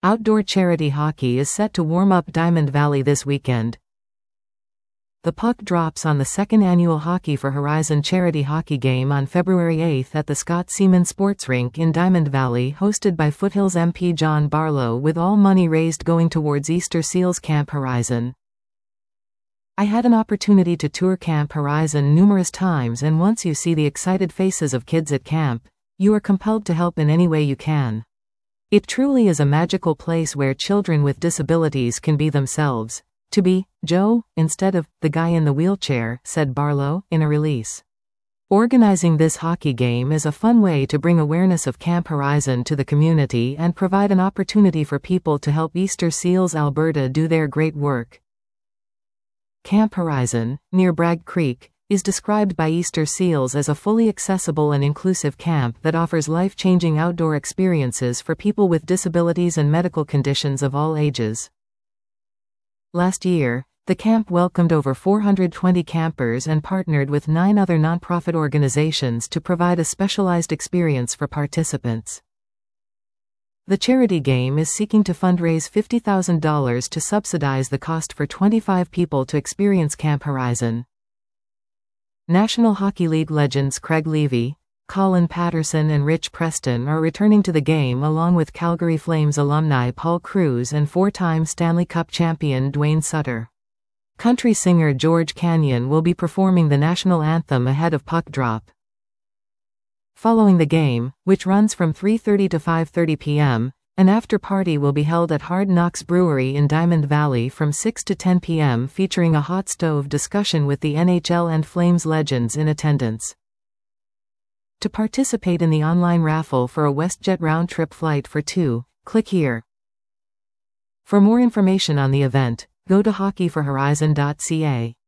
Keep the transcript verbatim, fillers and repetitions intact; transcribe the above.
Outdoor charity hockey is set to warm up Diamond Valley this weekend. The puck drops on the second annual Hockey for Horizon charity hockey game on February eighth at the Scott Seaman Sports Rink in Diamond Valley, hosted by Foothills M P John Barlow, with all money raised going towards Easter Seals Camp Horizon. I had an opportunity to tour Camp Horizon numerous times, and once you see the excited faces of kids at camp, you are compelled to help in any way you can. It truly is a magical place where children with disabilities can be themselves. To be Joe, instead of the guy in the wheelchair, said Barlow, in a release. Organizing this hockey game is a fun way to bring awareness of Camp Horizon to the community and provide an opportunity for people to help Easter Seals Alberta do their great work. Camp Horizon, near Bragg Creek, is described by Easter Seals as a fully accessible and inclusive camp that offers life-changing outdoor experiences for people with disabilities and medical conditions of all ages. Last year, the camp welcomed over four hundred twenty campers and partnered with nine other nonprofit organizations to provide a specialized experience for participants. The charity game is seeking to fundraise fifty thousand dollars to subsidize the cost for twenty-five people to experience Camp Horizon. National Hockey League legends Craig Levy, Colin Patterson and Rich Preston are returning to the game, along with Calgary Flames alumni Paul Cruz and four-time Stanley Cup champion Dwayne Sutter. Country singer George Canyon will be performing the national anthem ahead of puck drop. Following the game, which runs from three thirty to five thirty p m, an after-party will be held at Hard Knocks Brewery in Diamond Valley from six to ten p m, featuring a hot stove discussion with the N H L and Flames legends in attendance. To participate in the online raffle for a WestJet round-trip flight for two, click here. For more information on the event, go to hockey for horizon dot c a.